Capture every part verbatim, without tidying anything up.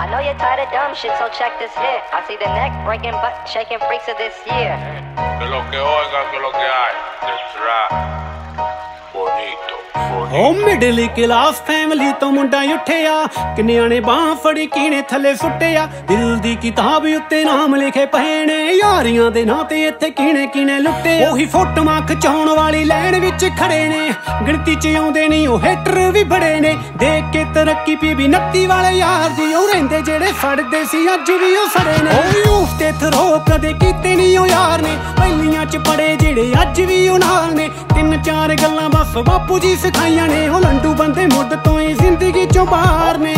I know you're tired of dumb shit, so check this hit. I see the neck breaking, butt shaking freaks of this year. Que lo que oigan, que lo que hay. This rap. Bonito. ਓ middle class family ਤੋਂ ਮੁੰਡਾ ਉੱਠਿਆ, ਕਿੰਨਿਆਂ ਨੇ ਬਾਂਹ ਫੜੀ ਕੀਨੇ ਥੱਲੇ ਸੁੱਟਿਆ। ਦਿਲ ਦੀ ਕਿਤਾਬ ਉੱਤੇ ਨਾਮ ਲਿਖੇ ਪਏ ਨੇ, ਯਾਰੀਆਂ ਦੇ ਨਾਂ ਤੇ ਇੱਥੇ ਕੀਨੇ ਕੀਨੇ ਲੁੱਟੇ। ਉਹੀ ਫੋਟੋਆਂ ਖਿਚਾਉਣ ਵਾਲੀ ਲਾਈਨ ਵਿੱਚ ਖੜੇ ਨੇ, ਗਿਣਤੀ ਚ ਆਉਂਦੇ ਨਹੀਂ ਉਹ ਹੇਟਰ ਵੀ ਬੜੇ ਨੇ। ਦੇਖ ਕੇ ਤਰੱਕੀ ਪੀ ਵੀ ਨੱਤੀ ਵਾਲੇ ਯਾਰ ਦੀ, ਉਹ ਰਹਿੰਦੇ ਜਿਹੜੇ ਸੜਦੇ ਸੀ ਅੱਜ ਵੀ ਉਹ ਸੜੇ ਨੇ। ਉਹ ਯੂਥ ਤੇ ਥਰੋ ਕਦੇ ਕੀਤੇ ਨਹੀਂ ਉਹ ਯਾਰ ਨੇ, ਪਹਿਲੀਆਂ ਚ ਪੜੇ ਜਿਹੜੇ ਅੱਜ ਵੀ ਉਹ ਨਾਲ ਨੇ। ਤਿੰਨ ਚਾਰ ਗੱਲਾਂ ਬਸ ਬਾਪੂ ਜੀ ਸਿਖਾਈਆਂ ਨੇ, ਉਹ ਲੰਡੂ ਬੰਦੇ ਮੁੱਢ ਤੋਂ ਹੀ ਜ਼ਿੰਦਗੀ ਚੋਂ ਬਾਹਰ ਨੇ।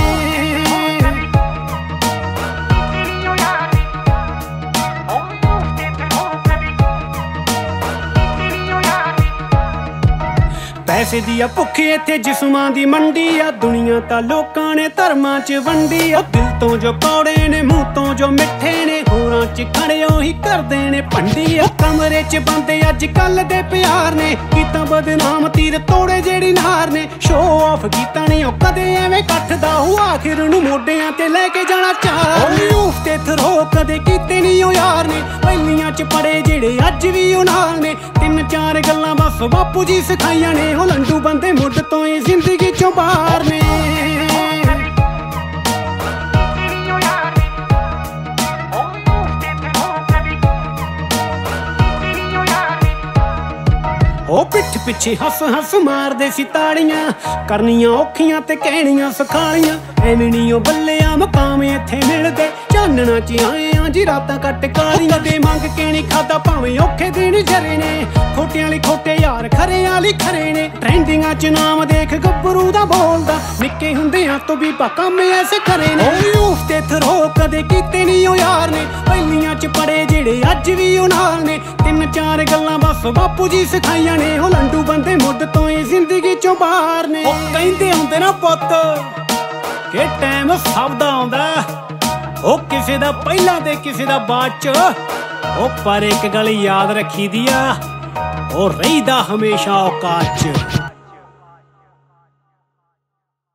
ਪੈਸੇ ਦੀ ਆ ਭੁੱਖ ਇੱਥੇ ਜਿਸਮਾਂ ਦੀ ਮੰਡੀ ਆ, ਦੁਨੀਆ ਤਾਂ ਲੋਕਾਂ ਨੇ ਧਰਮਾਂ ਚ ਵੰਡੀ ਆ। ਦਿਲ ਤੋਂ ਜੋ ਕੌੜੇ ਨੇ, ਮੂੰਹ ਤੋਂ ਜੋ ਮਿੱਠੇ ਨੇ, ਹੋਰਾਂ ਚ ਖੜੇ ਉਹੀ ਕਰਦੇ ਨੇ ਭੰਡੀ ਆ। ਕਮਰੇ ਚ ਬੰਦੇ ਅੱਜ ਕੱਲ ਦੇ ਪਿਆਰ ਨੇ, ਕੀਤਾ ਬਦਨਾਮ ਤੀਰ ਤੋੜੇ ਜਿਹੜੀ ਨਾਰ ਨੇ। ਸ਼ੋਅ ਆਫ ਕੀਤਾ ਨਹੀਂ ਉਹ ਕਦੇ ਐਵੇਂ ਕੱਟਦਾ, ਉਹ ਆਖਿਰ ਨੂੰ ਮੋਢਿਆਂ ਤੇ ਲੈ ਕੇ ਜਾਣਾ ਚਾਹ। ਯੂਥ ਤੇ ਥਰੋ ਕਦੇ ਕੀਤੇ ਨਹੀਂ ਉਹ ਯਾਰ ਨੇ, ਪਹਿਲੀਆਂ ਚ ਪੜੇ ਜਿਹੜੇ ਅੱਜ ਵੀ ਉਹ ਨਾਲ ਨੇ। ਤਿੰਨ ਚਾਰ ਗੱਲਾਂ ਬਸ ਬਾਪੂ ਜੀ ਸਿਖਾਈਆਂ ਨੇ, ਉਹ ਲੰਡੂ ਬੰਦੇ ਮੁੱਢ ਤੋਂ ਹੀ ਜ਼ਿੰਦਗੀ ਚੋਂ ਬਾਹਰ ਨੇ। ਉਹ ਪਿੱਠ ਪਿੱਛੇ ਹੱਸ ਹੱਸ ਮਾਰਦੇ ਸੀ ਤਾੜੀਆਂ, ਕਰਨੀਆਂ ਔਖੀਆਂ ਤੇ ਕਹਿਣੀਆਂ ਸਖਾਲੀਆਂ। ਐਵੇਂ ਨੀ ਉਹ ਬੱਲਿਆ ਮਕਾਮ ਇੱਥੇ ਮਿਲਦੇ, ਚਾਨਣਾ ਚ ਆਏ ਆਂ ਜੀ ਰਾਤਾਂ ਕੱਟ ਕਾਲੀਆਂ। ਦੇ ਮੰਗ ਕੇ ਨੀ ਖਾਦਾ ਭਾਵੇਂ ਔਖੇ ਦਿਨ ਜਰੇ ਨੇ, ਖੋਟਿਆਂ ਲਈ ਖੋਟੇ ਯਾਰ ਖਰਿਆਂ ਲਈ ਖਰੇ ਨੇ। ਟ੍ਰੈਂਡਿੰਗਾਂ ਚ ਨਾਮ ਦੇਖ ਗੱਭਰੂ ਦਾ ਬੋਲਦਾ, ਨਿੱਕੇ ਹੁੰਦਿਆਂ ਤੋਂ ਵੀ ਕੰਮ ਐਸੇ ਖਰੇ ਨੇ। ਉਹ ਯੂਥ ਤੇ ਥਰੋ ਕਦੇ ਕੀਤੇ ਨੀ ਉਹ ਯਾਰ ਨੇ, ਪਹਿਲੀਆਂ ਚ ਪੜੇ ਜਿਹੜੇ ਅੱਜ ਵੀ ਉਹ ਨਾਲ ਨੇ। ਤਿੰਨ ਚਾਰ ਗੱਲਾਂ ਬਸ ਬਾਪੂ ਜੀ ਸਿਖਾਈਆਂ ਨੇ, ਉਹ ਲੰਡੂ ਬੰਦੇ ਮੁੱਢ ਤੋਂ ਹੀ ਜ਼ਿੰਦਗੀ ਚੋਂ ਬਾਹਰ ਨੇ। ਉਹ ਕਹਿੰਦੇ ਹੁੰਦੇ ਨਾ ਪੁੱਤ ਕਿ ਟਾਈਮ ਸਭ ਦਾ ਆਉਂਦਾ, ਉਹ ਕਿਸੇ ਦਾ ਪਹਿਲਾਂ ਤੇ ਕਿਸੇ ਦਾ ਬਾਅਦ ਚ। ਉਹ ਪਰ ਇੱਕ ਗੱਲ ਯਾਦ ਰੱਖੀ ਦੀ ਆ, ਉਹ ਰਹਿੰਦਾ ਹਮੇਸ਼ਾ ਔਕਾਤ ਚ।